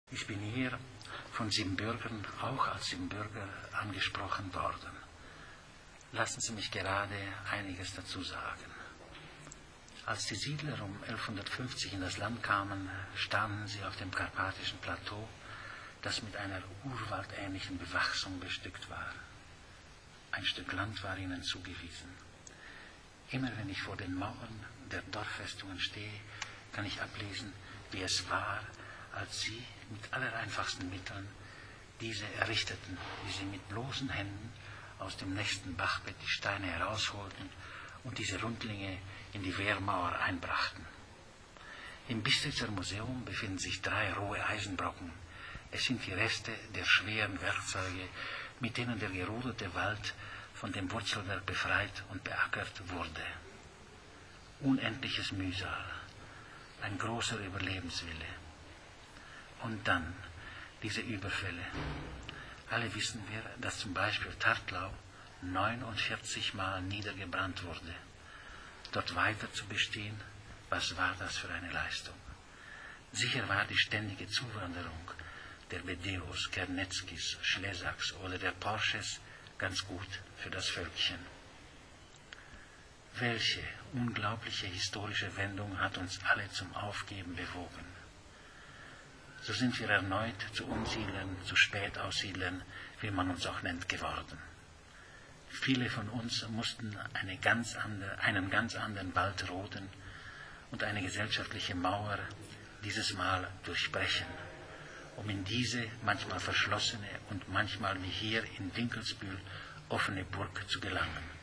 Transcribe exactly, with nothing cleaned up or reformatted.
Ich bin hier von Siebenbürgern auch als Siebenbürger angesprochen worden. Lassen Sie mich gerade einiges dazu sagen. Als die Siedler um elfhundertfünfzig in das Land kamen, standen sie auf dem karpatischen Plateau, das mit einer urwaldähnlichen Bewachsung bestückt war. Ein Stück Land war ihnen zugewiesen. Immer wenn ich vor den Mauern der Dorffestungen stehe, kann ich ablesen, wie es war, als sie mit allereinfachsten Mitteln diese errichteten, wie sie mit bloßen Händen aus dem nächsten Bachbett die Steine herausholten und diese Rundlinge in die Wehrmauer einbrachten. Im Bistritzer Museum befinden sich drei rohe Eisenbrocken. Es sind die Reste der schweren Werkzeuge, mit denen der gerodete Wald von dem Wurzelwerk befreit und beackert wurde. Unendliches Mühsal, ein großer Überlebenswille. Und dann diese Überfälle. Alle wissen wir, dass zum Beispiel Tartlau neunundvierzig Mal niedergebrannt wurde. Dort weiter zu bestehen, was war das für eine Leistung? Sicher war die ständige Zuwanderung der Bedeos, Kernetzkis, Schlesaks oder der Porsches ganz gut für das Völkchen. Welche unglaubliche historische Wendung hat uns alle zum Aufgeben bewogen? So sind wir erneut zu Unsiedlern, zu Spätaussiedlern, wie man uns auch nennt, geworden. Viele von uns mussten eine ganz andere, einen ganz anderen Wald roden und eine gesellschaftliche Mauer dieses Mal durchbrechen, um in diese manchmal verschlossene und manchmal wie hier in Dinkelsbühl offene Burg zu gelangen.